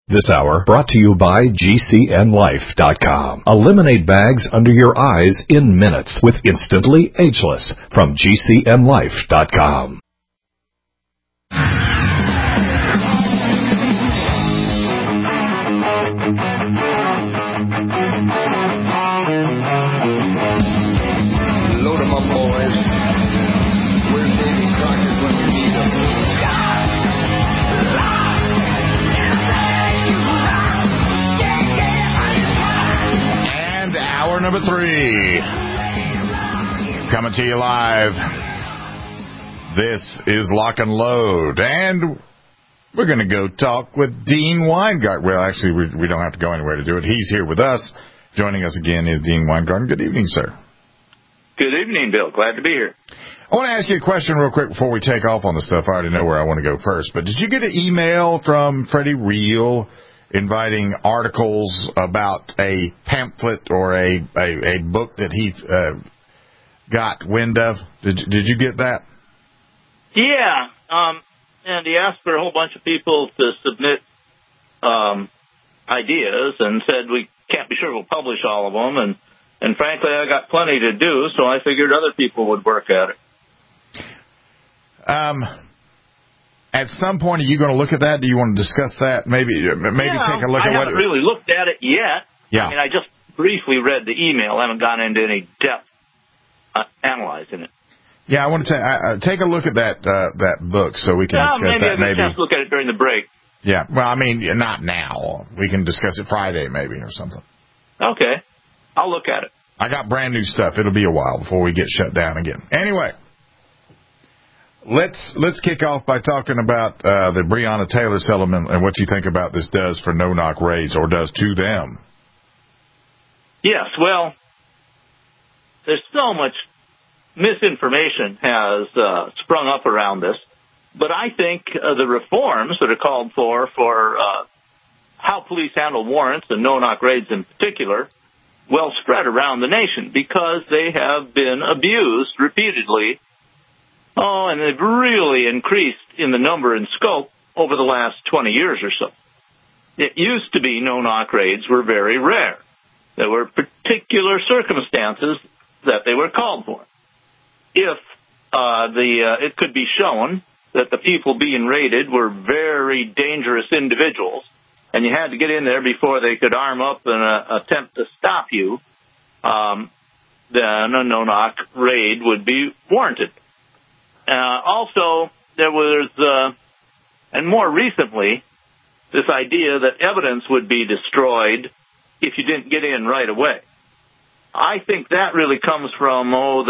This hour brought to you by GCNLife.com. Eliminate bags under your eyes in minutes with Instantly Ageless from GCNLife.com. Load 'em up, boys. Where's Davy Crockett when we need him? And hour number 3. Coming to you live. This is Lock and Load. And we're going to go talk with Dean Weingarten. Well, actually, we don't have to go anywhere to do it. He's here with us. Joining us again is Dean Weingarten. Good evening, sir. Good evening, Bill. Glad to be here. I want to ask you a question real quick before we take off on the stuff. I already know where I want to go first. But did you get an email from Freddie Real inviting articles about a pamphlet or a book that he got wind of? Did you get that? Yeah. And he asked for a whole bunch of people to submit ideas and said we can't be sure we'll publish all of them. And frankly, I got plenty to do, so I figured other people would work at it. At some point, are you going to look at that? Do you want to discuss that? Maybe take a look at what... I haven't really looked at it yet. Yeah. I mean, I just briefly read the email. I haven't gone into any depth analyzing it. Yeah, I want to take a look at that book so we can discuss that. Maybe I'll look at it during the break. Yeah. Well, I mean, not now. We can discuss it Friday maybe or something. Okay. I'll look at it. I got brand new stuff. It'll be a while before we get shut down again. Anyway, let's kick off by talking about the Breonna Taylor settlement and what you think about this does for no-knock raids or does to them. Yes, well, there's so much misinformation has sprung up around this, but I think the reforms that are called for how police handle warrants and no-knock raids in particular well spread around the nation because they have been abused repeatedly. Oh, and they've really increased in the number and scope over the last 20 years or so. It used to be no-knock raids were very rare. There were particular circumstances that they were called for. If it could be shown that the people being raided were very dangerous individuals, and you had to get in there before they could arm up and attempt to stop you, then a no-knock raid would be warranted. Also, there was, and more recently, this idea that evidence would be destroyed if you didn't get in right away. I think that really comes from, the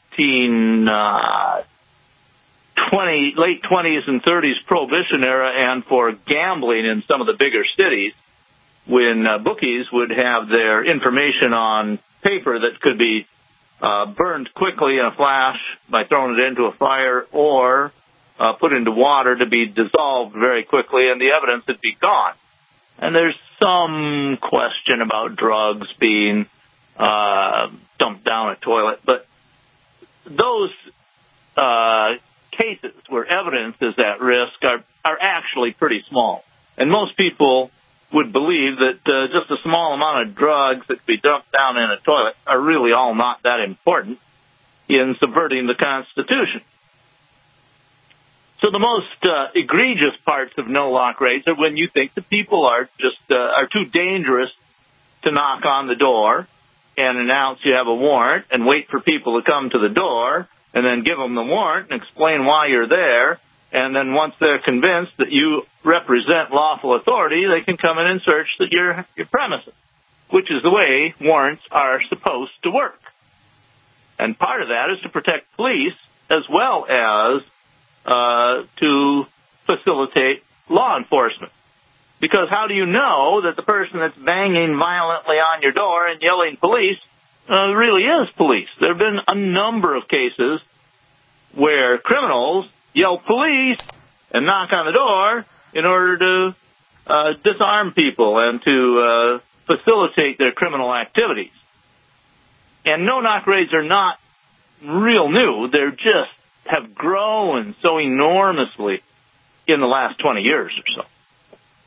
late 20s and 30s Prohibition era and for gambling in some of the bigger cities when bookies would have their information on paper that could be burned quickly in a flash by throwing it into a fire or put into water to be dissolved very quickly and the evidence would be gone. And there's some question about drugs being dumped down a toilet, but those cases where evidence is at risk are actually pretty small. And most people would believe that just a small amount of drugs that could be dumped down in a toilet are really all not that important in subverting the Constitution. So the most egregious parts of no-lock raids are when you think the people are too dangerous to knock on the door and announce you have a warrant and wait for people to come to the door and then give them the warrant and explain why you're there. And then once they're convinced that you represent lawful authority, they can come in and search your premises, which is the way warrants are supposed to work. And part of that is to protect police as well as to facilitate law enforcement. Because how do you know that the person that's banging violently on your door and yelling police really is police? There have been a number of cases where criminals yell police and knock on the door in order to disarm people and to facilitate their criminal activities. And no-knock raids are not real new. They're just have grown so enormously in the last 20 years or so.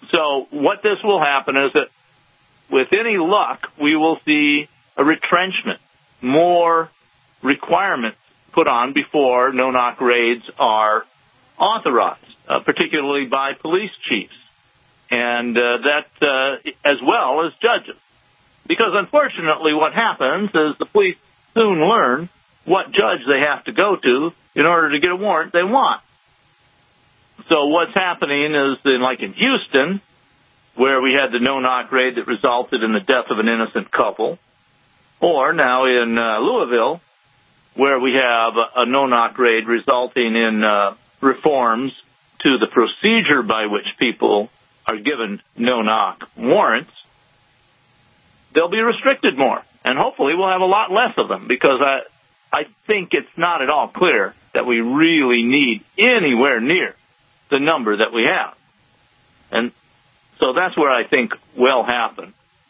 So what this will happen is that with any luck, we will see a retrenchment, more requirements put on before no-knock raids are authorized, particularly by police chiefs, and as well as judges. Because unfortunately what happens is the police soon learn what judge they have to go to in order to get a warrant they want. So what's happening is, in Houston, where we had the no-knock raid that resulted in the death of an innocent couple, or now in Louisville, where we have a no-knock raid resulting in reforms to the procedure by which people are given no-knock warrants, they'll be restricted more. And hopefully we'll have a lot less of them, because I think it's not at all clear that we really need anywhere near the number that we have. And so that's where I think will happen.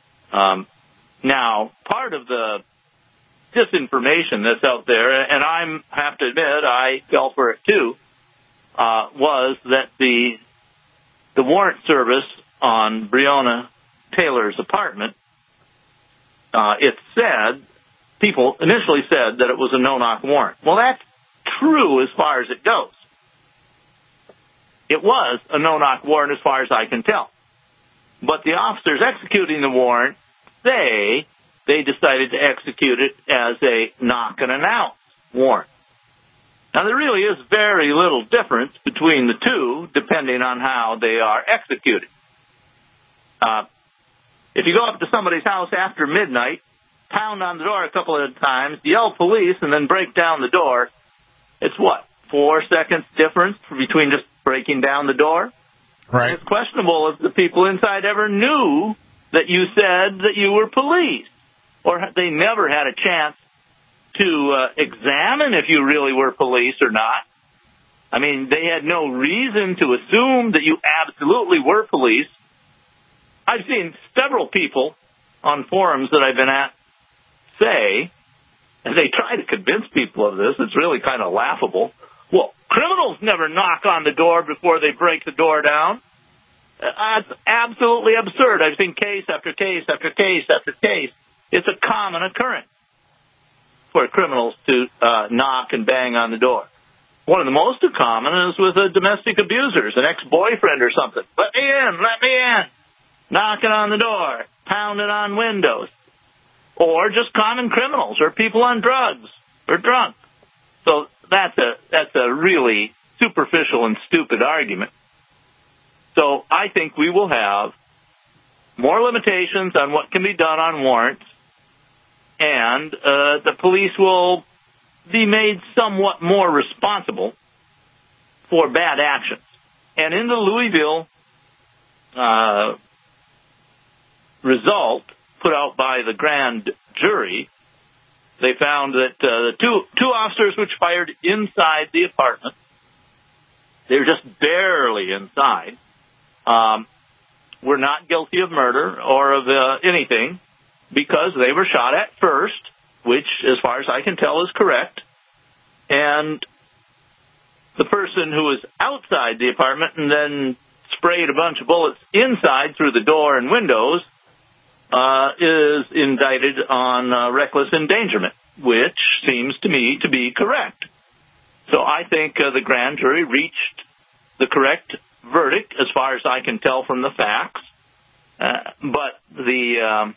Now, part of the disinformation that's out there, and I have to admit I fell for it too, was that the warrant service on Breonna Taylor's apartment, people initially said that it was a no-knock warrant. Well, that's true as far as it goes. It was a no-knock warrant as far as I can tell. But the officers executing the warrant say they decided to execute it as a knock-and-announce warrant. Now, there really is very little difference between the two, depending on how they are executed. If you go up to somebody's house after midnight, pound on the door a couple of times, yell police, and then break down the door, it's what, 4 seconds difference between just breaking down the door? Right. And it's questionable if the people inside ever knew that you said that you were police, or they never had a chance to examine if you really were police or not. I mean, they had no reason to assume that you absolutely were police. I've seen several people on forums that I've been at say, and they try to convince people of this, it's really kind of laughable, well, criminals never knock on the door before they break the door down. That's absolutely absurd. I've seen case after case after case after case. It's a common occurrence for criminals to knock and bang on the door. One of the most common is with domestic abusers, an ex-boyfriend or something. Let me in, let me in. Knocking on the door, pounding on windows. Or just common criminals or people on drugs or drunk. So that's a really superficial and stupid argument. So I think we will have more limitations on what can be done on warrants, and the police will be made somewhat more responsible for bad actions. And in the Louisville result put out by the grand jury, they found that the two officers which fired inside the apartment, they were just barely inside, were not guilty of murder or of anything, because they were shot at first, which, as far as I can tell, is correct. And the person who was outside the apartment and then sprayed a bunch of bullets inside through the door and windows is indicted on reckless endangerment, which seems to me to be correct. So I think the grand jury reached the correct verdict as far as I can tell from the facts. But the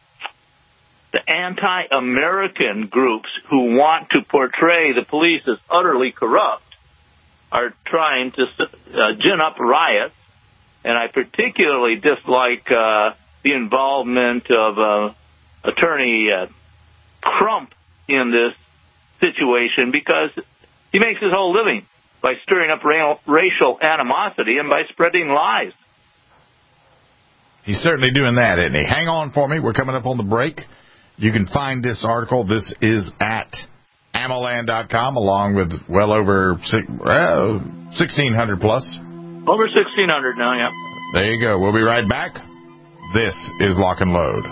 anti-American groups who want to portray the police as utterly corrupt are trying to gin up riots, and I particularly dislike the involvement of Attorney Crump in this situation, because he makes his whole living by stirring up racial animosity and by spreading lies. He's certainly doing that, isn't he? Hang on for me. We're coming up on the break. You can find this article. This is at AMMOLand.com, along with well over 1,600 plus. Over 1,600 now, yeah. There you go. We'll be right back. This is Lock and Load.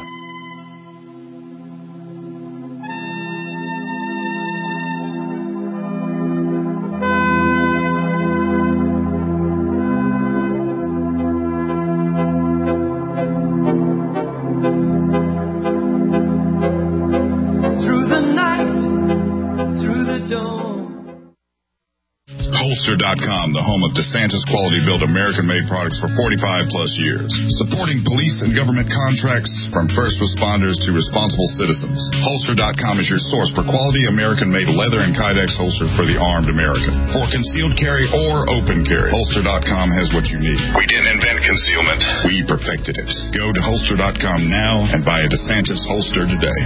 Holster.com, the home of DeSantis quality-built American-made products for 45-plus years. Supporting police and government contracts from first responders to responsible citizens. Holster.com is your source for quality American-made leather and Kydex holsters for the armed American. For concealed carry or open carry, Holster.com has what you need. We didn't invent concealment. We perfected it. Go to Holster.com now and buy a DeSantis holster today.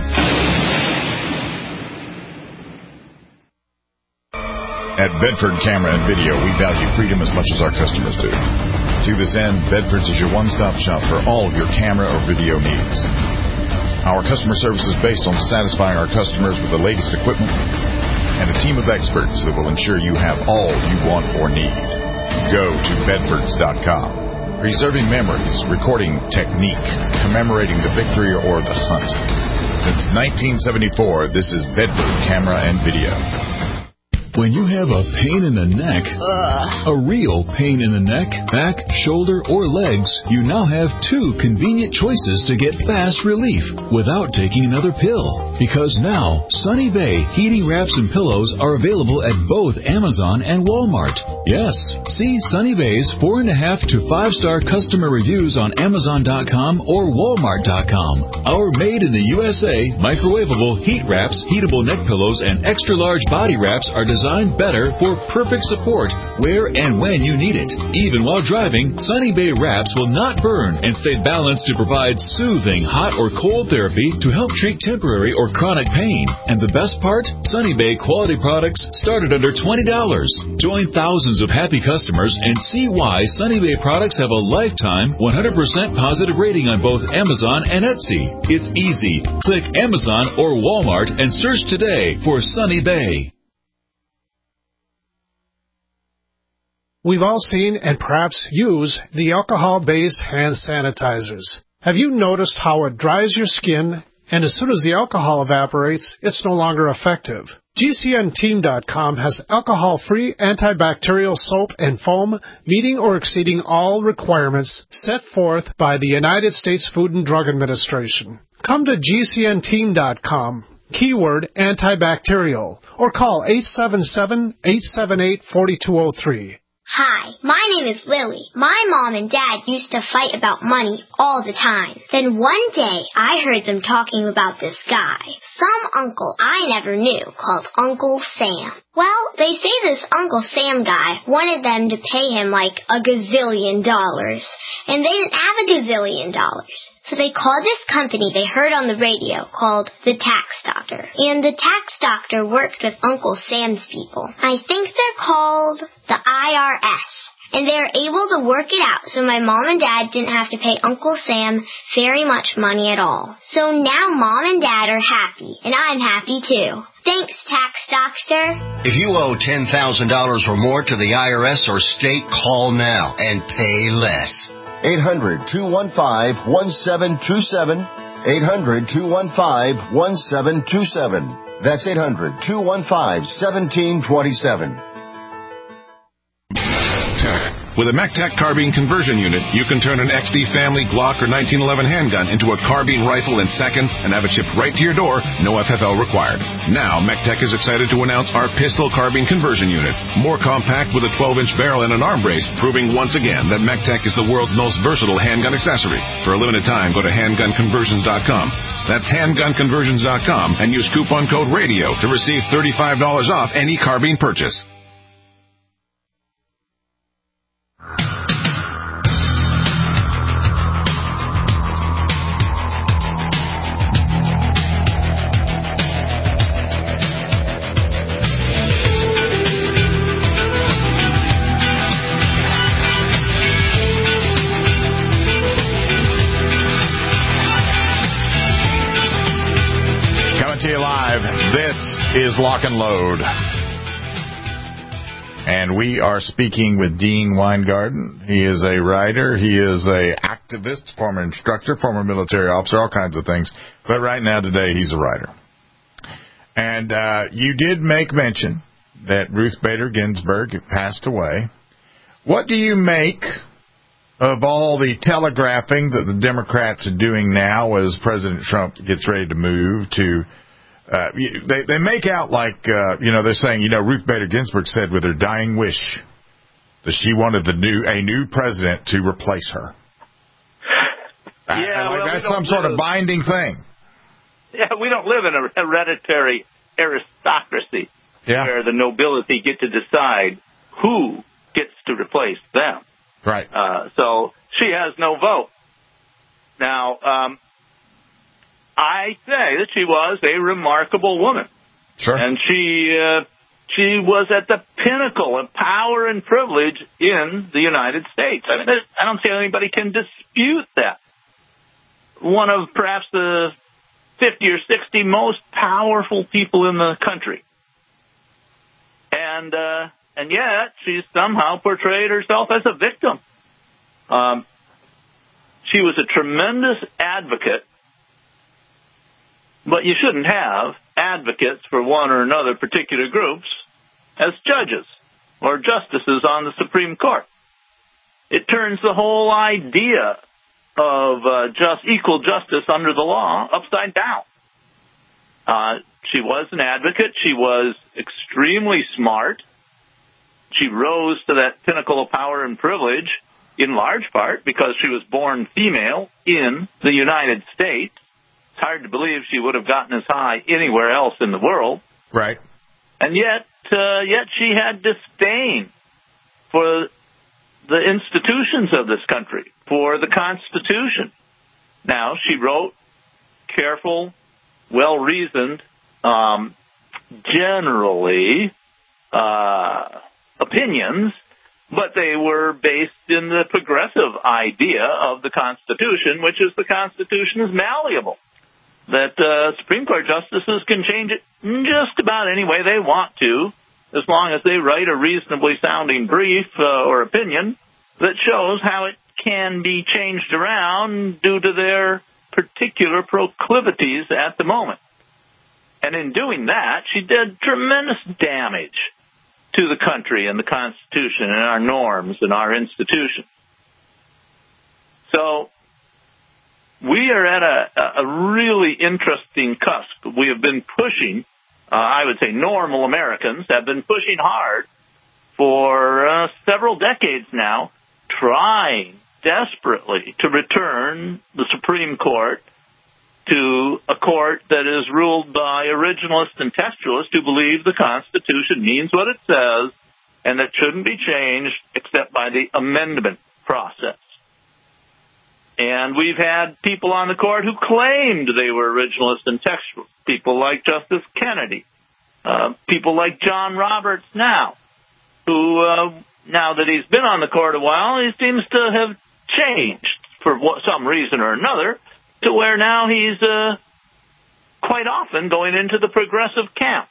At Bedford Camera and Video, we value freedom as much as our customers do. To this end, Bedford's is your one-stop shop for all of your camera or video needs. Our customer service is based on satisfying our customers with the latest equipment and a team of experts that will ensure you have all you want or need. Go to Bedfords.com. Preserving memories, recording technique, commemorating the victory or the hunt. Since 1974, this is Bedford Camera and Video. When you have a pain in the neck, a real pain in the neck, back, shoulder, or legs, you now have two convenient choices to get fast relief without taking another pill. Because now, Sunny Bay heating wraps and pillows are available at both Amazon and Walmart. Yes, see Sunny Bay's 4.5 to 5-star customer reviews on Amazon.com or Walmart.com. Our made in the USA microwavable heat wraps, heatable neck pillows, and extra large body wraps are designed better for perfect support where and when you need it. Even while driving, Sunny Bay wraps will not burn and stay balanced to provide soothing hot or cold therapy to help treat temporary or chronic pain. And the best part? Sunny Bay quality products start at under $20. Join thousands of happy customers and see why Sunny Bay products have a lifetime 100% positive rating on both Amazon and Etsy. It's easy. Click Amazon or Walmart and search today for Sunny Bay. We've all seen and perhaps use the alcohol-based hand sanitizers. Have you noticed how it dries your skin, and as soon as the alcohol evaporates, it's no longer effective? GCNteam.com has alcohol-free antibacterial soap and foam meeting or exceeding all requirements set forth by the United States Food and Drug Administration. Come to GCNteam.com, keyword antibacterial, or call 877-878-4203. Hi, my name is Lily. My mom and dad used to fight about money all the time. Then one day, I heard them talking about this guy, some uncle I never knew, called Uncle Sam. Well, they say this Uncle Sam guy wanted them to pay him like $1 gazillion, and they didn't have $1 gazillion. So they called this company they heard on the radio called the Tax Doctor. And the Tax Doctor worked with Uncle Sam's people. I think they're called the IRS. And they were able to work it out so my mom and dad didn't have to pay Uncle Sam very much money at all. So now mom and dad are happy, and I'm happy too. Thanks, Tax Doctor. If you owe $10,000 or more to the IRS or state, call now and pay less. 800-215-1727. 800-215-1727. That's 800-215-1727. With a MacTac carbine conversion unit, you can turn an XD family Glock or 1911 handgun into a carbine rifle in seconds and have it shipped right to your door, no FFL required. Now, MacTac is excited to announce our pistol carbine conversion unit. More compact with a 12-inch barrel and an arm brace, proving once again that MacTac is the world's most versatile handgun accessory. For a limited time, go to handgunconversions.com. That's handgunconversions.com and use coupon code RADIO to receive $35 off any carbine purchase. This is Lock and Load. And we are speaking with Dean Weingarten. He is a writer. He is a activist, former instructor, former military officer, all kinds of things. But right now, today, he's a writer. And you did make mention that Ruth Bader Ginsburg passed away. What do you make of all the telegraphing that the Democrats are doing now as President Trump gets ready to move to They make out like, they're saying, Ruth Bader Ginsburg said with her dying wish that she wanted a new president to replace her. That's some sort of binding thing. Yeah, we don't live in a hereditary aristocracy where the nobility get to decide who gets to replace them. Right. So she has no vote. Now, I say that she was a remarkable woman. Sure. And she was at the pinnacle of power and privilege in the United States. I mean, I don't see how anybody can dispute that. One of perhaps the 50 or 60 most powerful people in the country. And yet she somehow portrayed herself as a victim. She was a tremendous advocate, but you shouldn't have advocates for one or another particular groups as judges or justices on the Supreme Court. It turns the whole idea of equal justice under the law upside down. She was an advocate. She was extremely smart. She rose to that pinnacle of power and privilege in large part because she was born female in the United States. It's hard to believe she would have gotten as high anywhere else in the world. Right. And yet she had disdain for the institutions of this country, for the Constitution. Now, she wrote careful, well-reasoned, generally opinions, but they were based in the progressive idea of the Constitution, which is the Constitution is malleable, that Supreme Court justices can change it just about any way they want to, as long as they write a reasonably sounding brief or opinion that shows how it can be changed around due to their particular proclivities at the moment. And in doing that, she did tremendous damage to the country and the Constitution and our norms and our institutions. So we are at a really interesting cusp. We have been pushing, I would say normal Americans have been pushing hard for several decades now, trying desperately to return the Supreme Court to a court that is ruled by originalists and textualists who believe the Constitution means what it says and that shouldn't be changed except by the amendment process. And we've had people on the court who claimed they were originalists and textualists, people like Justice Kennedy, people like John Roberts now, who, now that he's been on the court a while, he seems to have changed for some reason or another, to where now he's quite often going into the progressive camp.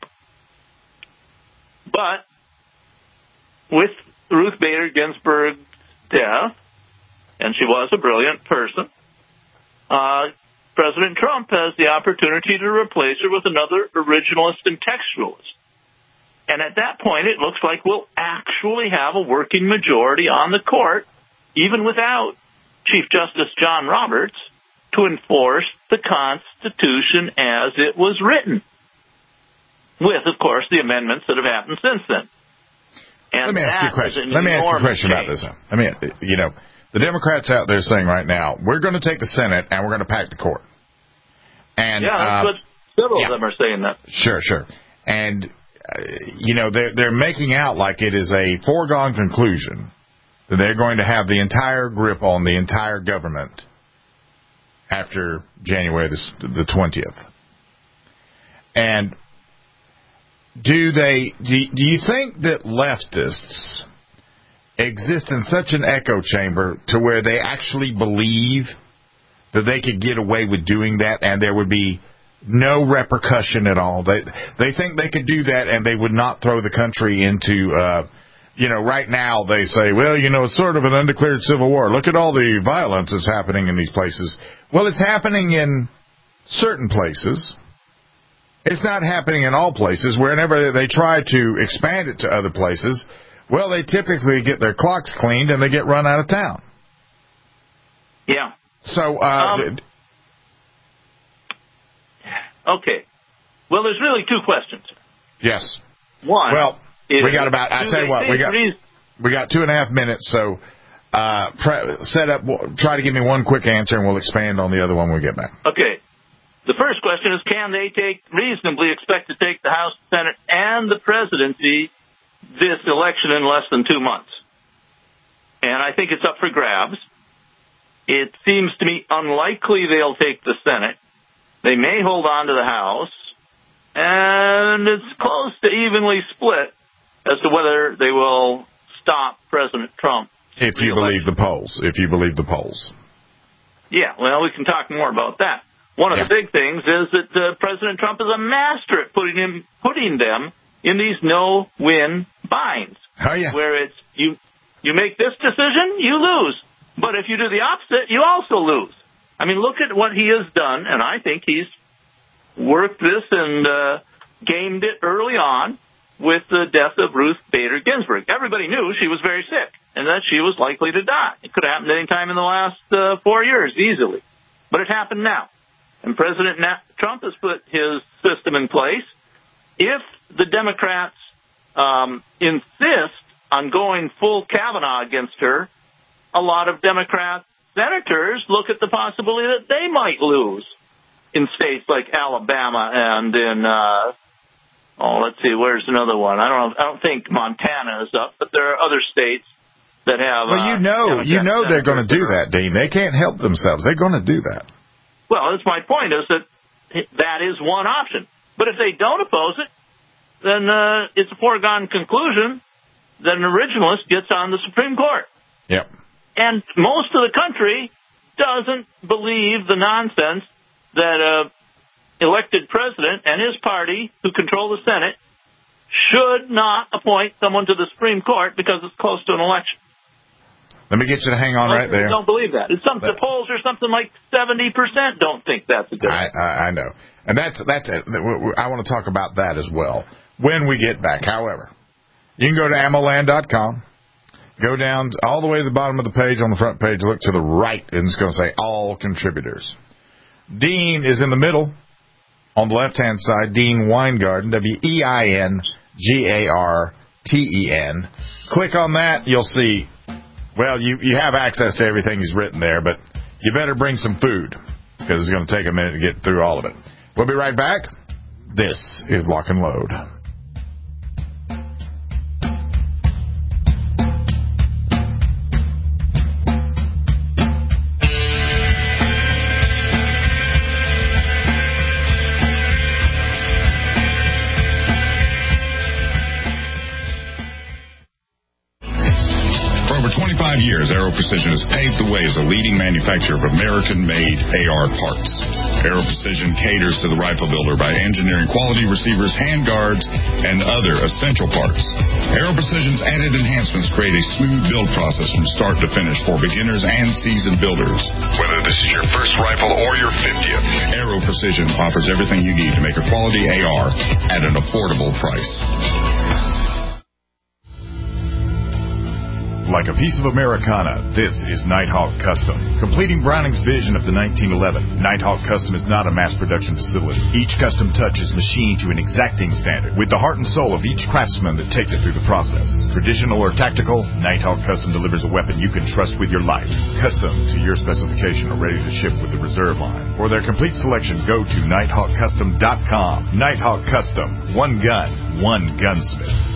But with Ruth Bader Ginsburg's death, and she was a brilliant person, President Trump has the opportunity to replace her with another originalist and textualist. And at that point, it looks like we'll actually have a working majority on the court, even without Chief Justice John Roberts, to enforce the Constitution as it was written, with, of course, the amendments that have happened since then. And Let me ask you a question. About this. I mean, the Democrats out there saying right now, we're going to take the Senate and we're going to pack the court. And that's what several of them are saying that. Sure. And, they're making out like it is a foregone conclusion that they're going to have the entire grip on the entire government after January the 20th. And do you think that leftists exist in such an echo chamber to where they actually believe that they could get away with doing that and there would be no repercussion at all? They think they could do that and they would not throw the country into right now they say, well, it's sort of an undeclared civil war. Look at all the violence that's happening in these places. Well, it's happening in certain places. It's not happening in all places. Whenever they try to expand it to other places, well, they typically get their clocks cleaned and they get run out of town. Yeah. So, okay. Well, there's really two questions. Yes. One. Well, is, we got about. I tell you what, we got 2.5 minutes. So try to give me one quick answer, and we'll expand on the other one when we get back. Okay. The first question is, can they reasonably expect to take the House, Senate, and the presidency this election in less than 2 months? And I think it's up for grabs. It seems to me unlikely they'll take the Senate. They may hold on to the House. And it's close to evenly split as to whether they will stop President Trump. If you believe the polls. Yeah, well, we can talk more about that. One of the big things is that President Trump is a master at putting them in these no-win binds. Oh, yeah. Where it's you make this decision, you lose. But if you do the opposite, you also lose. I mean, look at what he has done, and I think he's worked this and gamed it early on with the death of Ruth Bader Ginsburg. Everybody knew she was very sick and that she was likely to die. It could have happened any time in the last 4 years, easily. But it happened now. And President Trump has put his system in place. If the Democrats insist on going full Kavanaugh against her, a lot of Democrat senators look at the possibility that they might lose in states like Alabama and in, let's see, where's another one? I don't think Montana is up, but there are other states that have. Well, you know they're going to do that, Dean. They can't help themselves. They're going to do that. Well, that's my point, is that is one option. But if they don't oppose it, then it's a foregone conclusion that an originalist gets on the Supreme Court. Yep. And most of the country doesn't believe the nonsense that an elected president and his party, who control the Senate, should not appoint someone to the Supreme Court because it's close to an election. Let me get you to hang on right there. Don't believe that. The polls are something like 70% don't think that's a good idea. I know. And that's it. I want to talk about that as well when we get back. However, you can go to AmmoLand.com, go down all the way to the bottom of the page. On the front page, look to the right, and it's going to say all contributors. Dean is in the middle. On the left-hand side, Dean Weingarten, Weingarten. Click on that. You'll see, well, you have access to everything he's written there, but you better bring some food because it's going to take a minute to get through all of it. We'll be right back. This is Lock and Load. Years, Aero Precision has paved the way as a leading manufacturer of American-made AR parts. Aero Precision caters to the rifle builder by engineering quality receivers, handguards, and other essential parts. Aero Precision's added enhancements create a smooth build process from start to finish for beginners and seasoned builders. Whether this is your first rifle or your 50th, Aero Precision offers everything you need to make a quality AR at an affordable price. Like a piece of Americana, this is Nighthawk Custom. Completing Browning's vision of the 1911, Nighthawk Custom is not a mass production facility. Each custom touch is machined to an exacting standard, with the heart and soul of each craftsman that takes it through the process. Traditional or tactical, Nighthawk Custom delivers a weapon you can trust with your life. Custom to your specification or ready to ship with the reserve line. For their complete selection, go to NighthawkCustom.com. Nighthawk Custom. One gun, one gunsmith.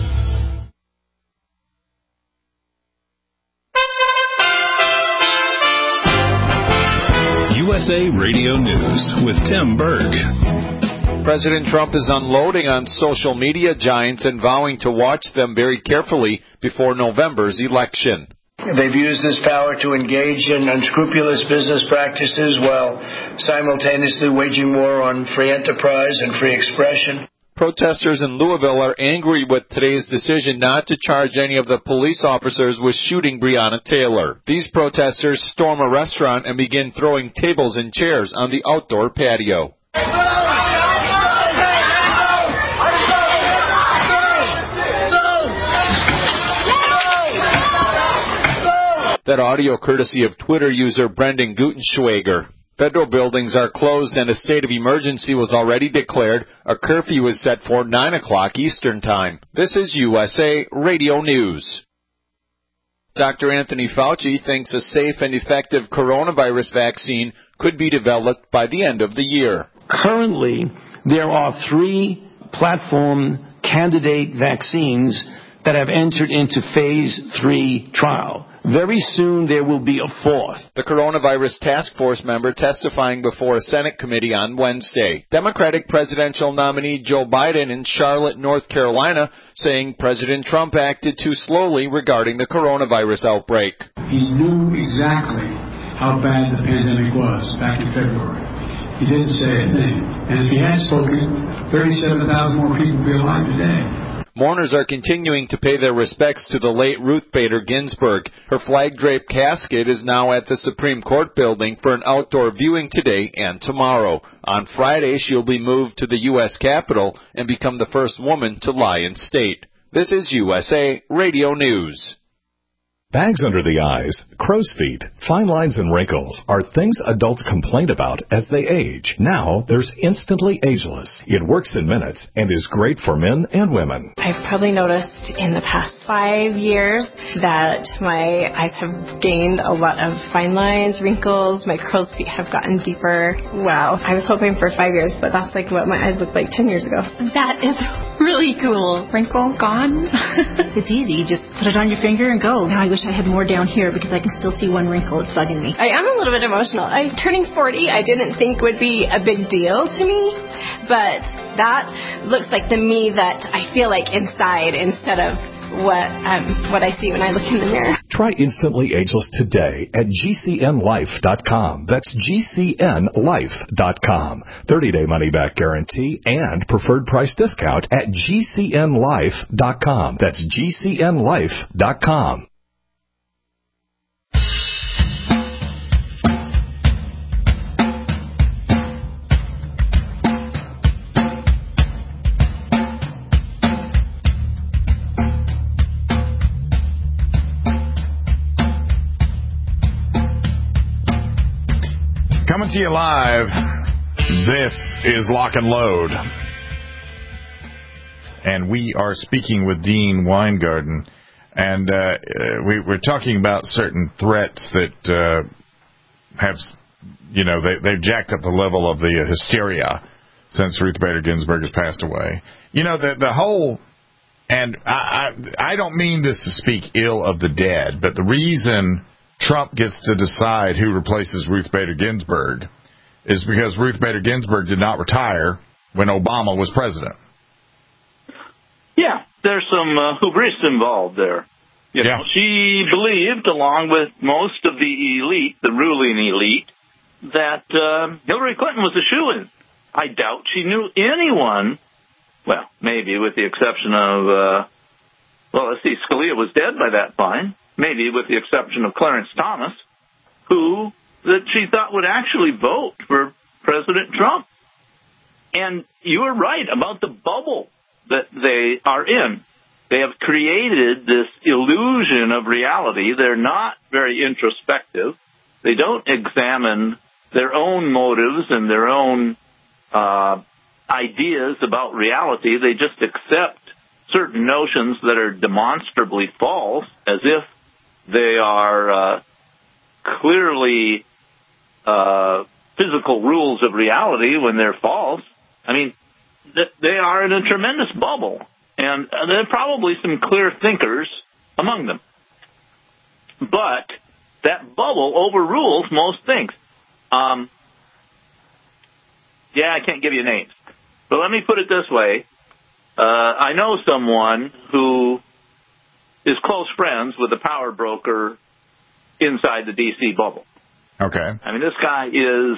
USA Radio News with Tim Berg. President Trump is unloading on social media giants and vowing to watch them very carefully before November's election. They've used this power to engage in unscrupulous business practices while simultaneously waging war on free enterprise and free expression. Protesters in Louisville are angry with today's decision not to charge any of the police officers with shooting Breonna Taylor. These protesters storm a restaurant and begin throwing tables and chairs on the outdoor patio. That audio courtesy of Twitter user Brendan Gutenschwager. Federal buildings are closed and a state of emergency was already declared. A curfew is set for 9 o'clock Eastern Time. This is USA Radio News. Dr. Anthony Fauci thinks a safe and effective coronavirus vaccine could be developed by the end of the year. Currently, there are 3 platform candidate vaccines that have entered into phase 3 trial. Very soon there will be a 4th. The coronavirus task force member testifying before a Senate committee on Wednesday. Democratic presidential nominee Joe Biden in Charlotte, North Carolina, saying President Trump acted too slowly regarding the coronavirus outbreak. He knew exactly how bad the pandemic was back in February. He didn't say a thing. And if he had spoken, 37,000 more people would be alive today. Mourners are continuing to pay their respects to the late Ruth Bader Ginsburg. Her flag-draped casket is now at the Supreme Court building for an outdoor viewing today and tomorrow. On Friday, she'll be moved to the U.S. Capitol and become the first woman to lie in state. This is USA Radio News. Bags under the eyes, crow's feet, fine lines and wrinkles are things adults complain about as they age. Now there's Instantly Ageless. It works in minutes and is great for men and women. I've probably noticed in the past 5 years that my eyes have gained a lot of fine lines, wrinkles, my crow's feet have gotten deeper. Wow. I was hoping for 5 years, but that's like what my eyes looked like 10 years ago. That is really cool. Wrinkle gone. It's easy. Just put it on your finger and go. Now I wish I had more down here because I can still see one wrinkle. It's bugging me. I am a little bit emotional. I'm turning 40. I didn't think would be a big deal to me, but that looks like the me that I feel like inside instead of what I see when I look in the mirror. Try Instantly Ageless today at GCNLife.com. That's GCNLife.com. 30-day money-back guarantee and preferred price discount at GCNLife.com. That's GCNLife.com. Coming to you live, this is Lock and Load. And we are speaking with Dean Weingarten. And we're talking about certain threats that have, they've jacked up the level of the hysteria since Ruth Bader Ginsburg has passed away. The whole, and I don't mean this to speak ill of the dead, but the reason Trump gets to decide who replaces Ruth Bader Ginsburg is because Ruth Bader Ginsburg did not retire when Obama was president. Yeah, there's some hubris involved there. You know, she believed, along with most of the elite, the ruling elite, that Hillary Clinton was a shoo-in. I doubt she knew anyone, well, maybe with the exception of, Scalia was dead by that time. Maybe with the exception of Clarence Thomas, who that she thought would actually vote for President Trump. And you were right about the bubble that they are in. They have created this illusion of reality. They're not very introspective. They don't examine their own motives and their own ideas about reality. They just accept certain notions that are demonstrably false as if they are clearly physical rules of reality when they're false. I mean, they are in a tremendous bubble, and there are probably some clear thinkers among them. But that bubble overrules most things. I can't give you names, but let me put it this way. I know someone who is close friends with a power broker inside the D.C. bubble. Okay. I mean, this guy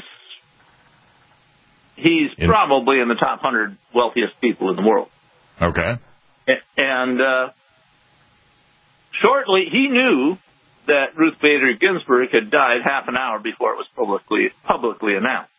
he's probably in the top 100 wealthiest people in the world. Okay. And shortly, he knew that Ruth Bader Ginsburg had died half an hour before it was publicly announced.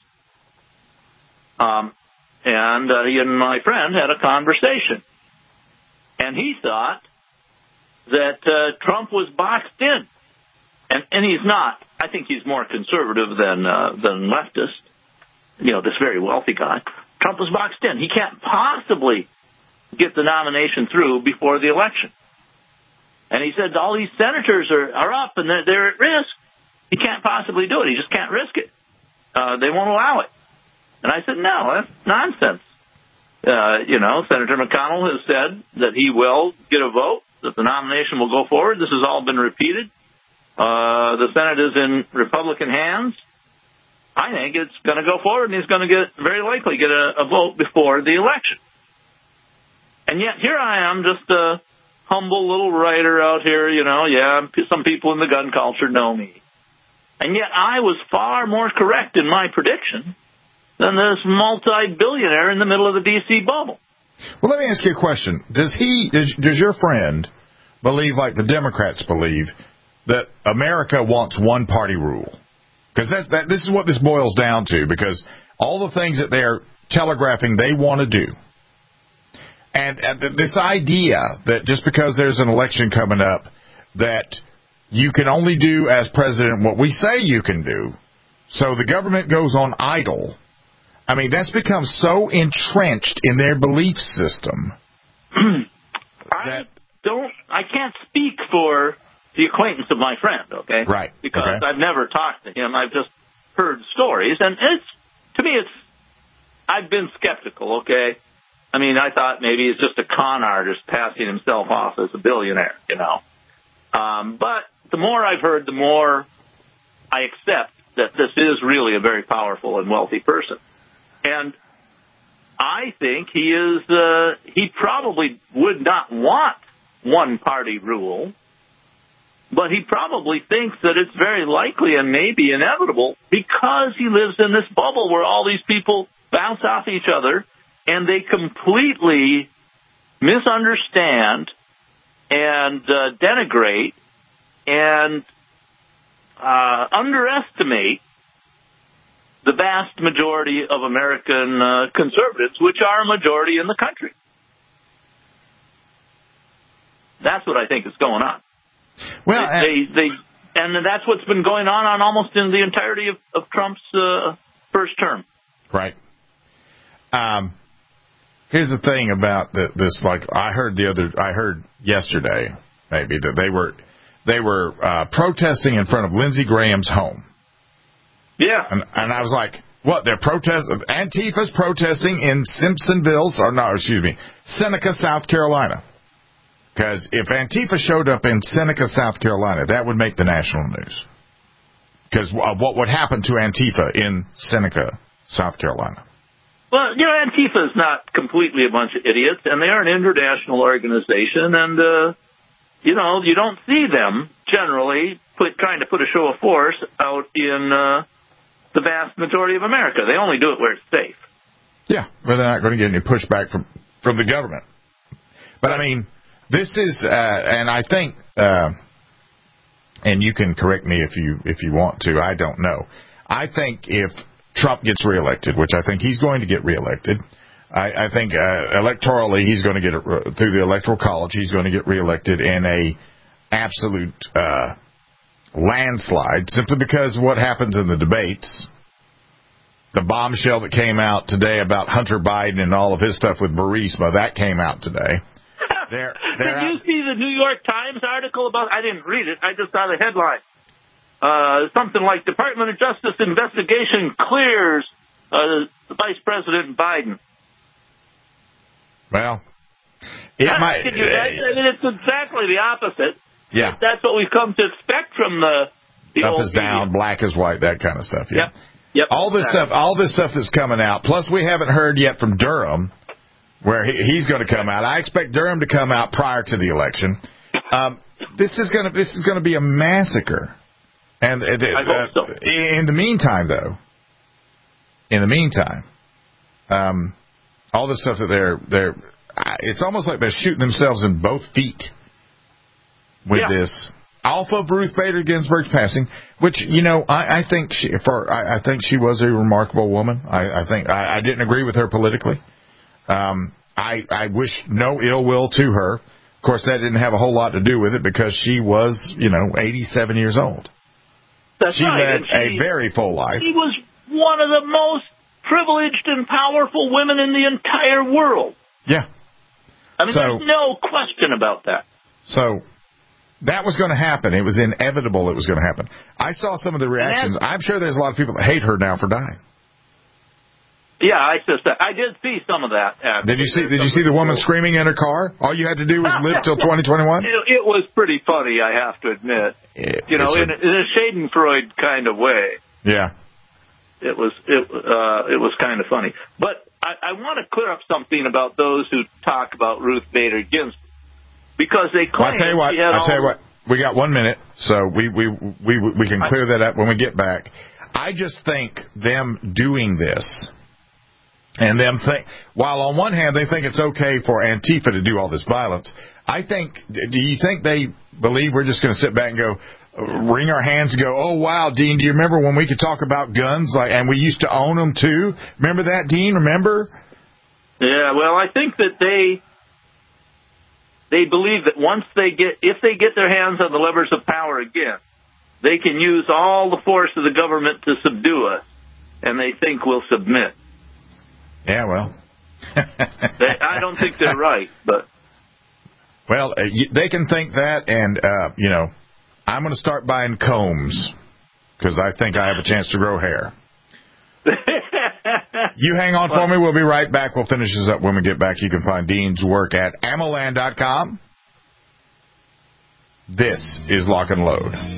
And he and my friend had a conversation. And he thought that Trump was boxed in. And he's not. I think he's more conservative than leftist. This very wealthy guy. Trump was boxed in. He can't possibly get the nomination through before the election. And he said all these senators are up and they're at risk. He can't possibly do it. He just can't risk it. They won't allow it. And I said, no, that's nonsense. Senator McConnell has said that he will get a vote, that the nomination will go forward. This has all been repeated. The Senate is in Republican hands. I think it's going to go forward, and he's going to very likely get a vote before the election. And yet here I am, just a humble little writer out here, some people in the gun culture know me. And yet I was far more correct in my prediction than this multi-billionaire in the middle of the D.C. bubble. Well, let me ask you a question. Does your friend believe, like the Democrats believe, that America wants one-party rule? Because this is what this boils down to, because all the things that they're telegraphing they want to do. And this idea that just because there's an election coming up that you can only do as president what we say you can do, so the government goes on idle. I mean, that's become so entrenched in their belief system. I can't speak for the acquaintance of my friend, okay? Right. Because I've never talked to him. I've just heard stories. And I've been skeptical, okay? I mean, I thought maybe he's just a con artist passing himself off as a billionaire, But the more I've heard, the more I accept that this is really a very powerful and wealthy person. And I think he probably would not want one-party rule, but he probably thinks that it's very likely and maybe inevitable because he lives in this bubble where all these people bounce off each other and they completely misunderstand and denigrate and underestimate the vast majority of American conservatives, which are a majority in the country. That's what I think is going on. Well, and that's what's been going on almost in the entirety of Trump's first term. Right. Here's the thing about this. Like I heard yesterday, maybe that they were protesting in front of Lindsey Graham's home. Yeah. And I was like, what? They're protesting? Antifa's protesting in Seneca, South Carolina. Because if Antifa showed up in Seneca, South Carolina, that would make the national news. Because what would happen to Antifa in Seneca, South Carolina? Well, Antifa is not completely a bunch of idiots, and they are an international organization, and, you don't see them generally trying to put a show of force out in the vast majority of America. They only do it where it's safe. Yeah, but they're not going to get any pushback from the government. But, I mean, this is, and I think, and you can correct me if you want to, I don't know. I think if Trump gets reelected, which I think he's going to get reelected, I think electorally he's going to get through the Electoral College, he's going to get reelected in a absolute landslide, simply because of what happens in the debates. The bombshell that came out today about Hunter Biden and all of his stuff with Burisma, that came out today. Did you see the New York Times article about? I didn't read it. I just saw the headline. Something like Department of Justice investigation clears Vice President Biden. Well, it might. I mean, it's exactly the opposite. Yeah, that's what we've come to expect from the up old is down, media. black is white, that kind of stuff. Yeah. Yep. All this stuff that's coming out. Plus, we haven't heard yet from Durham, where he's going to come out. I expect Durham to come out prior to the election. This is going to be a massacre. And I hope so. In the meantime, though, all this stuff that they're it's almost like they're shooting themselves in both feet with this. Alpha of Ruth Bader Ginsburg's passing, which I think she was a remarkable woman. I didn't agree with her politically. I wish no ill will to her. Of course, that didn't have a whole lot to do with it because she was 87 years old. That's she right. led a very full life. She was one of the most privileged and powerful women in the entire world. Yeah. I mean, there's no question about that. So that was going to happen. It was inevitable it was going to happen. I saw some of the reactions. I'm sure there's a lot of people that hate her now for dying. Yeah, I did see some of that. Did you see the woman screaming in her car? All you had to do was live till 2021? It was pretty funny, I have to admit. In a Schadenfreude kind of way. Yeah. It was kind of funny. But I want to clear up something about those who talk about Ruth Bader Ginsburg, because they claim. Well, I'll tell you what. We got 1 minute, so we can clear that up when we get back. I just think them doing this, and them while on one hand they think it's okay for Antifa to do all this violence, do you think they believe we're just going to sit back and go, wring our hands and go, oh, wow, Dean, do you remember when we could talk about guns and we used to own them too? Remember that, Dean? Remember? Yeah, well, I think that they believe that if they get their hands on the levers of power again, they can use all the force of the government to subdue us, and they think we'll submit. Yeah, well. I don't think they're right, but. Well, they can think that, and, I'm going to start buying combs because I think I have a chance to grow hair. You hang on for me. We'll be right back. We'll finish this up when we get back. You can find Dean's work at ammoland.com. This is Lock and Load.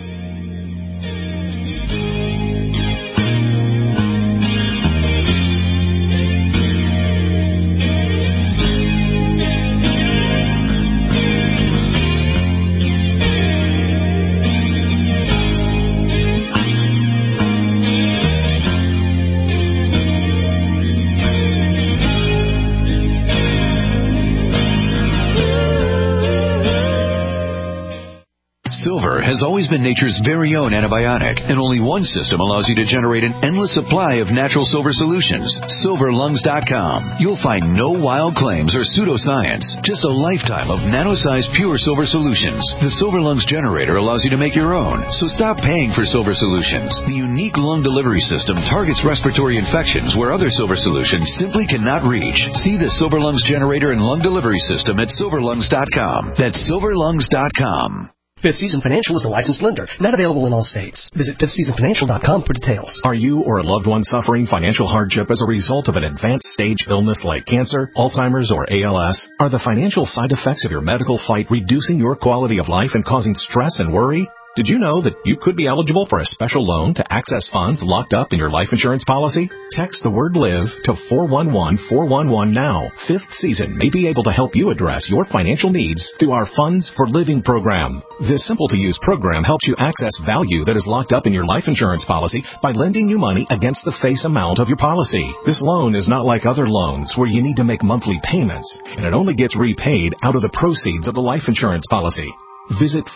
Silver has always been nature's very own antibiotic, and only one system allows you to generate an endless supply of natural silver solutions. SilverLungs.com. You'll find no wild claims or pseudoscience, just a lifetime of nano-sized pure silver solutions. The Silver Lungs generator allows you to make your own, so stop paying for silver solutions. The unique lung delivery system targets respiratory infections where other silver solutions simply cannot reach. See the Silver Lungs generator and lung delivery system at SilverLungs.com. That's SilverLungs.com. Fifth Season Financial is a licensed lender, not available in all states. Visit fifthseasonfinancial.com for details. Are you or a loved one suffering financial hardship as a result of an advanced stage illness like cancer, Alzheimer's, or ALS? Are the financial side effects of your medical fight reducing your quality of life and causing stress and worry? Did you know that you could be eligible for a special loan to access funds locked up in your life insurance policy? Text the word LIVE to 411-411 now. Fifth Season may be able to help you address your financial needs through our Funds for Living program. This simple-to-use program helps you access value that is locked up in your life insurance policy by lending you money against the face amount of your policy. This loan is not like other loans where you need to make monthly payments, and it only gets repaid out of the proceeds of the life insurance policy. Visit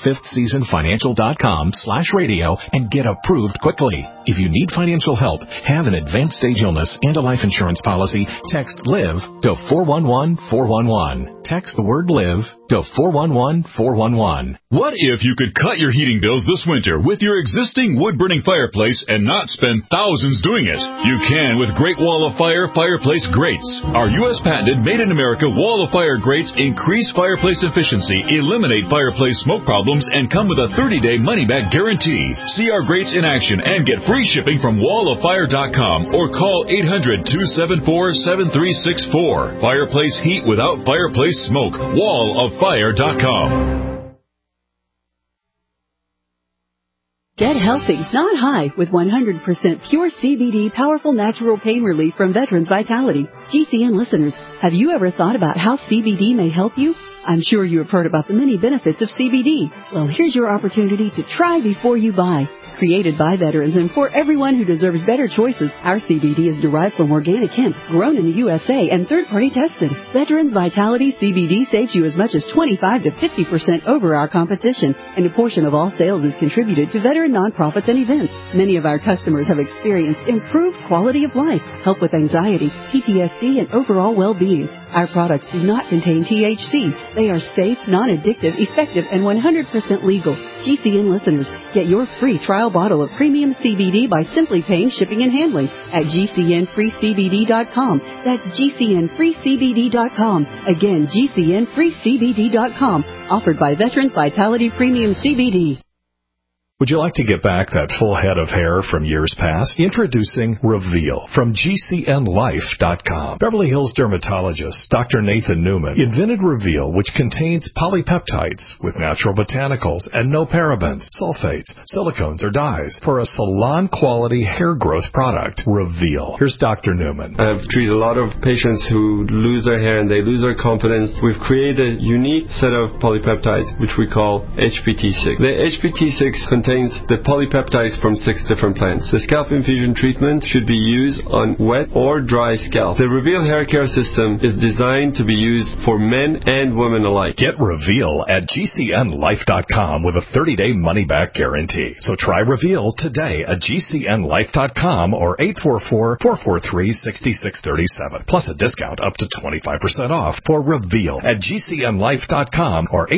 fifthseasonfinancial.com/radio and get approved quickly. If you need financial help, have an advanced stage illness, and a life insurance policy, text LIVE to 411-411. Text the word LIVE to 411-411. What if you could cut your heating bills this winter with your existing wood-burning fireplace and not spend thousands doing it? You can with Great Wall of Fire fireplace grates. Our U.S. patented made-in-America Wall of Fire grates increase fireplace efficiency, eliminate fireplace smoke problems, and come with a 30-day money-back guarantee. See our grates in action and get free shipping from walloffire.com or call 800-274-7364. Fireplace heat without fireplace smoke. walloffire.com. Get healthy, not high, with 100% pure CBD powerful natural pain relief from Veterans Vitality. GCN listeners, have you ever thought about how CBD may help you? I'm sure you have heard about the many benefits of CBD. Well, here's your opportunity to try before you buy. Created by veterans and for everyone who deserves better choices, our CBD is derived from organic hemp, grown in the USA, and third-party tested. Veterans Vitality CBD saves you as much as 25 to 50% over our competition, and a portion of all sales is contributed to veteran nonprofits and events. Many of our customers have experienced improved quality of life, help with anxiety, PTSD, and overall well-being. Our products do not contain THC. They are safe, non-addictive, effective, and 100% legal. GCN listeners, get your free trial bottle of premium CBD by simply paying shipping and handling at GCNFreeCBD.com. That's GCNFreeCBD.com. Again, GCNFreeCBD.com. Offered by Veterans Vitality Premium CBD. Would you like to get back that full head of hair from years past? Introducing Reveal from GCNLife.com. Beverly Hills dermatologist Dr. Nathan Newman invented Reveal, which contains polypeptides with natural botanicals and no parabens, sulfates, silicones, or dyes for a salon-quality hair growth product. Reveal. Here's Dr. Newman. I've treated a lot of patients who lose their hair and they lose their confidence. We've created a unique set of polypeptides, which we call HPT6. The HPT6 contains the polypeptides from 6 different plants. The scalp infusion treatment should be used on wet or dry scalp. The Reveal hair care system is designed to be used for men and women alike. Get Reveal at GCNLife.com with a 30-day money-back guarantee. So try Reveal today at GCNLife.com or 844-443-6637. Plus a discount up to 25% off for Reveal at GCNLife.com or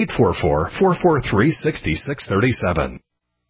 844-443-6637.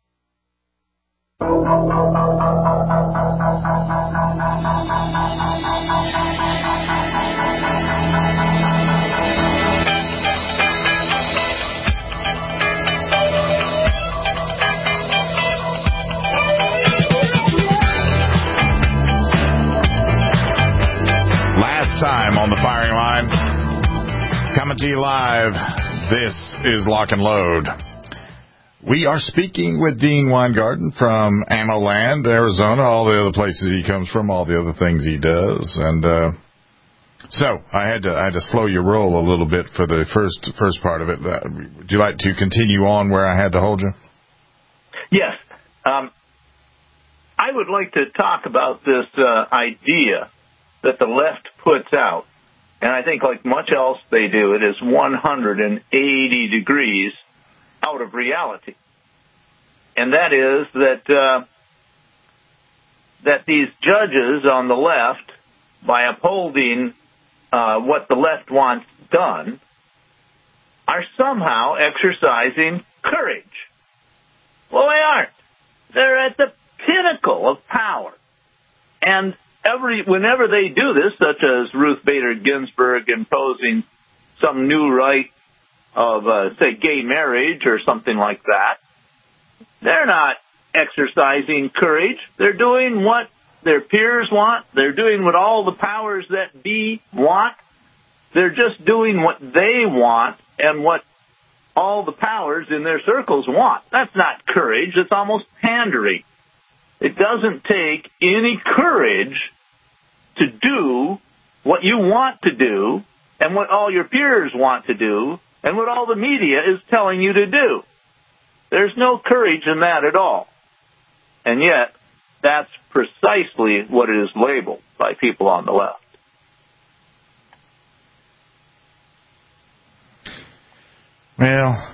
Last time on the firing line, coming to you live, this is Lock and Load. We are speaking with Dean Weingarten from Ammoland, Arizona, all the other places he comes from, all the other things he does. And so I had to slow your roll a little bit for the first part of it. Would you like to continue on where I had to hold you? Yes. I would like to talk about this idea that the left puts out. And I think like much else they do, it is 180 degrees out of reality. And that is that these judges on the left, by upholding what the left wants done, are somehow exercising courage. Well, they aren't. They're at the pinnacle of power. And whenever they do this, such as Ruth Bader Ginsburg imposing some new right of, say, gay marriage or something like that, they're not exercising courage. They're doing what their peers want. They're doing what all the powers that be want. They're just doing what they want and what all the powers in their circles want. That's not courage. It's almost pandering. It doesn't take any courage to do what you want to do and what all your peers want to do and what all the media is telling you to do. There's no courage in that at all. And yet, that's precisely what it is labeled by people on the left. Well,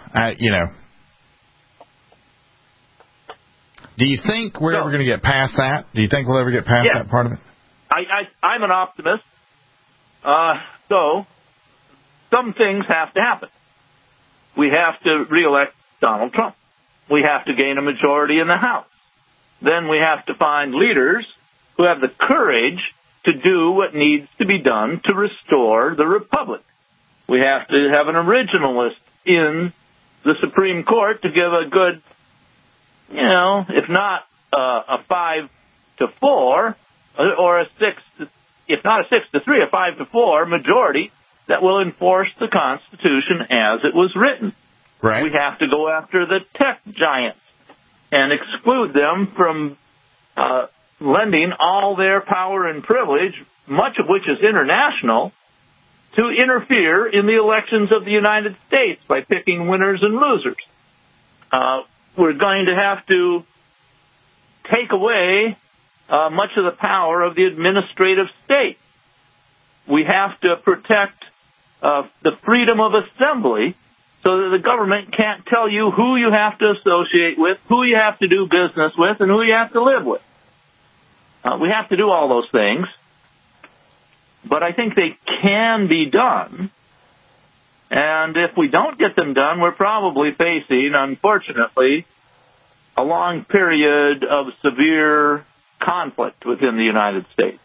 do you think we're ever going to get past that? Do you think we'll ever get past that part of it? I'm an optimist. So, some things have to happen. We have to reelect Donald Trump. We have to gain a majority in the House. Then we have to find leaders who have the courage to do what needs to be done to restore the republic. We have to have an originalist in the Supreme Court to give a good, if not a 5-4, or a 6, if not a 6-3, a 5-4 majority that will enforce the Constitution as it was written. Right. We have to go after the tech giants and exclude them from lending all their power and privilege, much of which is international, to interfere in the elections of the United States by picking winners and losers. We're going to have to take away much of the power of the administrative state. We have to protect the freedom of assembly so that the government can't tell you who you have to associate with, who you have to do business with, and who you have to live with. We have to do all those things. but I think they can be done. And if we don't get them done, we're probably facing, unfortunately, a long period of severe conflict within the United States.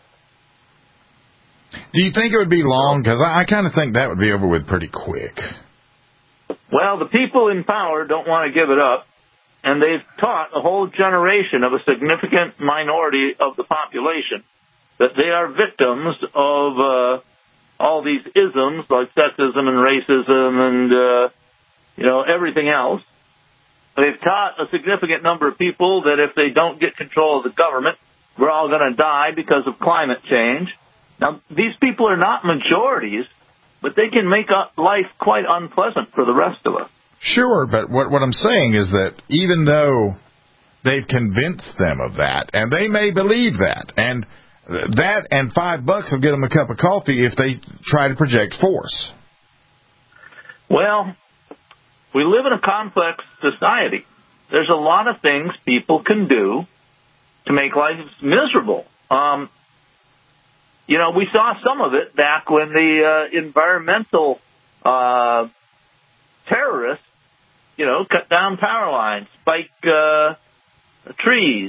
Do you think it would be long? Because I kind of think that would be over with pretty quick. Well, the people in power don't want to give it up, and they've taught a whole generation of a significant minority of the population that they are victims of all these isms like sexism and racism and, everything else. They've taught a significant number of people that if they don't get control of the government, we're all going to die because of climate change. Now, these people are not majorities, but they can make life quite unpleasant for the rest of us. Sure, but what I'm saying is that even though they've convinced them of that, and they may believe that, and that and $5 will get them a cup of coffee if they try to project force. Well, we live in a complex society. There's a lot of things people can do to make life miserable. We saw some of it back when the environmental terrorists, cut down power lines, spike trees,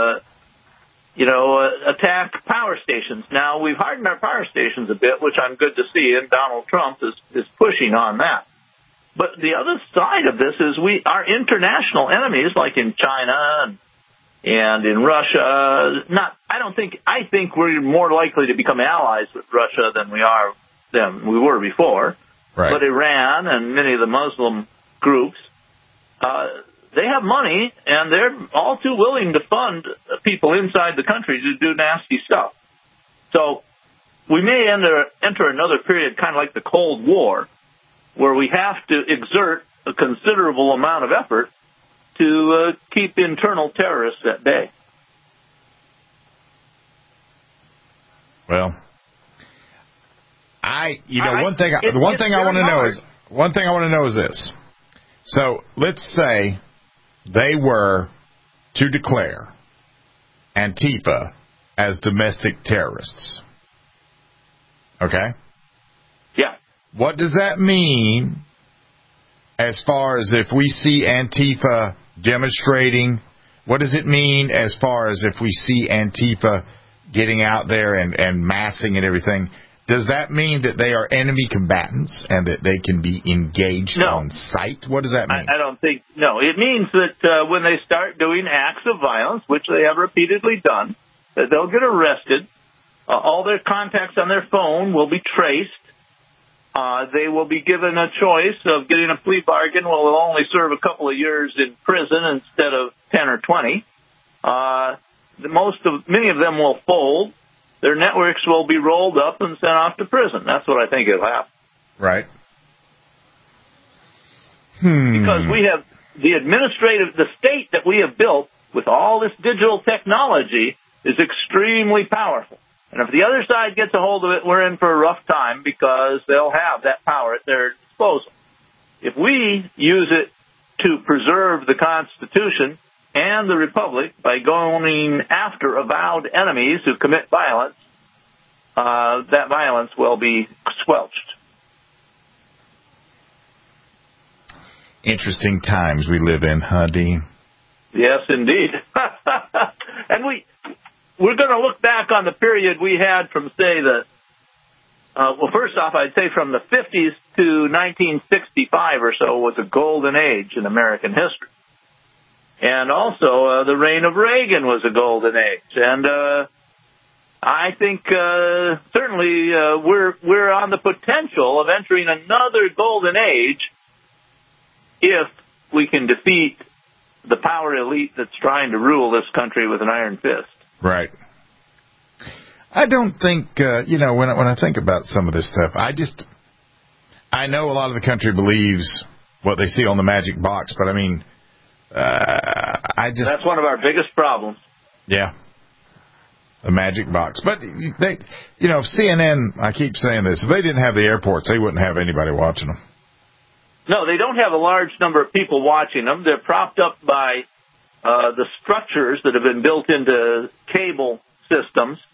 attack power stations. Now, we've hardened our power stations a bit, which I'm good to see, and Donald Trump is pushing on that. But the other side of this is our international enemies, like in China and in Russia, I think we're more likely to become allies with Russia than we were before. Right. But Iran and many of the Muslim groups, they have money, and they're all too willing to fund people inside the country to do nasty stuff. So we may enter another period kind of like the Cold War, where we have to exert a considerable amount of effort to keep internal terrorists at bay. Well, one thing I want to know is this. So let's say they were to declare Antifa as domestic terrorists. Okay? Yeah. What does that mean as far as if we see Antifa demonstrating? What does it mean as far as if we see Antifa getting out there and massing and everything? Does that mean that they are enemy combatants and that they can be engaged on site? What does that mean? I don't think, no. It means that when they start doing acts of violence, which they have repeatedly done, that they'll get arrested. All their contacts on their phone will be traced. They will be given a choice of getting a plea bargain. Well, they'll only serve a couple of years in prison instead of 10 or 20. Many of them will fold. Their networks will be rolled up and sent off to prison. That's what I think will happen. Right. Because we have the state that we have built with all this digital technology is extremely powerful. And if the other side gets a hold of it, we're in for a rough time because they'll have that power at their disposal. If we use it to preserve the Constitution and the Republic by going after avowed enemies who commit violence, that violence will be squelched. Interesting times we live in, huh, Dean? Yes, indeed. And we're going to look back on the period we had from, say, first off, I'd say from the 50s to 1965 or so was a golden age in American history. And also, the reign of Reagan was a golden age. And I think certainly we're on the potential of entering another golden age if we can defeat the power elite that's trying to rule this country with an iron fist. Right. I don't think, when I think about some of this stuff, I know a lot of the country believes what they see on the magic box, but I mean, that's one of our biggest problems. Yeah. The magic box. But if CNN, I keep saying this, if they didn't have the airports, they wouldn't have anybody watching them. No, they don't have a large number of people watching them. They're propped up by the structures that have been built into cable systems.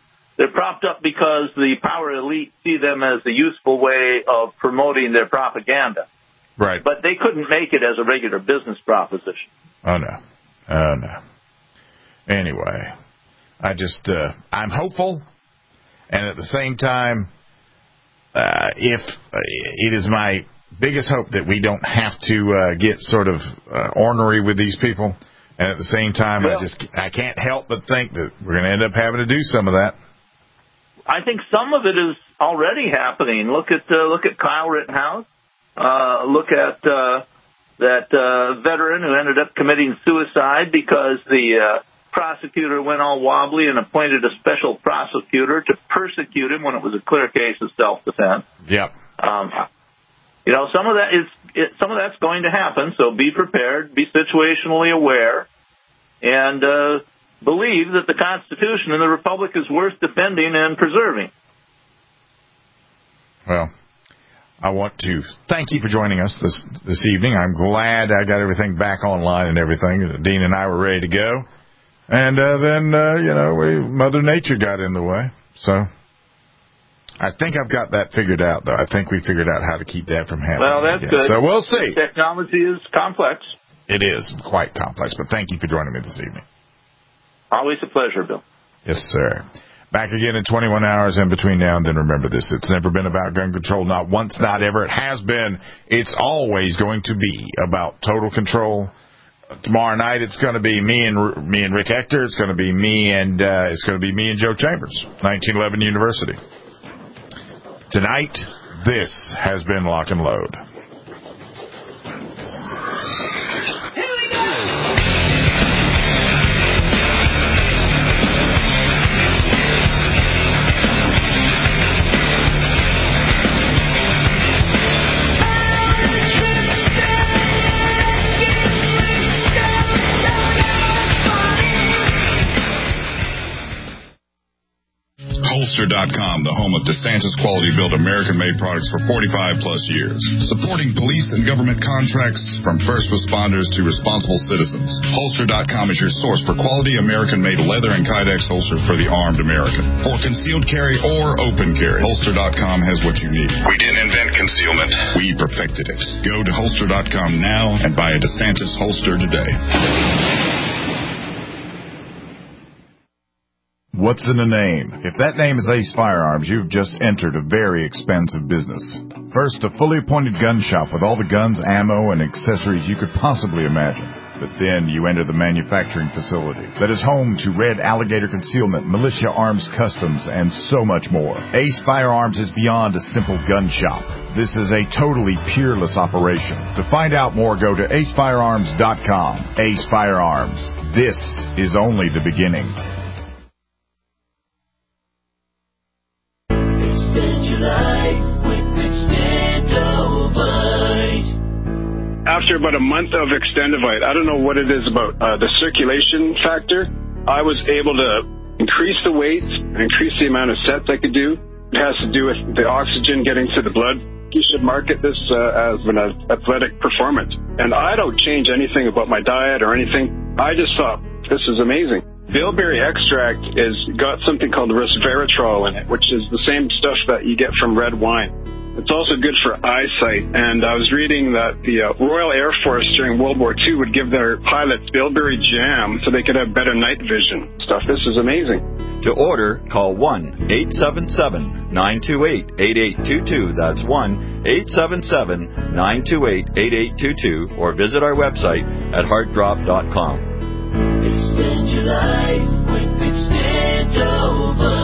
They're propped up because the power elite see them as a useful way of promoting their propaganda. Right. But they couldn't make it as a regular business proposition. Oh, no. Anyway, I'm hopeful, and at the same time, if it is my biggest hope that we don't have to get sort of ornery with these people, and at the same time, I can't help but think that we're going to end up having to do some of that. I think some of it is already happening. Look at Kyle Rittenhouse. Look at that veteran who ended up committing suicide because the prosecutor went all wobbly and appointed a special prosecutor to persecute him when it was a clear case of self-defense. Yep. Some of that's going to happen. So be prepared, be situationally aware, and believe that the Constitution and the Republic is worth defending and preserving. Well, I want to thank you for joining us this evening. I'm glad I got everything back online and everything. Dean and I were ready to go. And then Mother Nature got in the way. So I think I've got that figured out, though. I think we figured out how to keep that from happening. Well, that's good. So we'll see. Technology is complex. It is quite complex, but thank you for joining me this evening. Always a pleasure, Bill. Yes, sir. Back again in 21 hours, and between now and then, remember this. It's never been about gun control, not once, not ever. It has been. It's always going to be about total control. Tomorrow night, it's going to be me and Rick Hector. It's going to be me and Joe Chambers, 1911 University. Tonight, this has been Lock and Load. Holster.com, the home of DeSantis quality built American-made products for 45-plus years. Supporting police and government contracts from first responders to responsible citizens. Holster.com is your source for quality American-made leather and Kydex holsters for the armed American. For concealed carry or open carry, Holster.com has what you need. We didn't invent concealment. We perfected it. Go to Holster.com now and buy a DeSantis holster today. What's in a name? If that name is Ace Firearms, you've just entered a very expensive business. First, a fully appointed gun shop with all the guns, ammo, and accessories you could possibly imagine. But then you enter the manufacturing facility that is home to Red Alligator Concealment, Militia Arms Customs, and so much more. Ace Firearms is beyond a simple gun shop. This is a totally peerless operation. To find out more, go to acefirearms.com. Ace Firearms. This is only the beginning. Extend your life with Extendovite. After about a month of Extendovite, I don't know what it is about the circulation factor. I was able to increase the weight and increase the amount of sets I could do. It has to do with the oxygen getting to the blood. You should market this as an athletic performance. And I don't change anything about my diet or anything. I just thought, this is amazing. Bilberry extract is got something called resveratrol in it, which is the same stuff that you get from red wine. It's also good for eyesight, and I was reading that the Royal Air Force during World War II would give their pilots bilberry jam so they could have better night vision. This is amazing. To order, call 1-877-928-8822. That's 1-877-928-8822, or visit our website at heartdrop.com. Extend your life with Extendovite.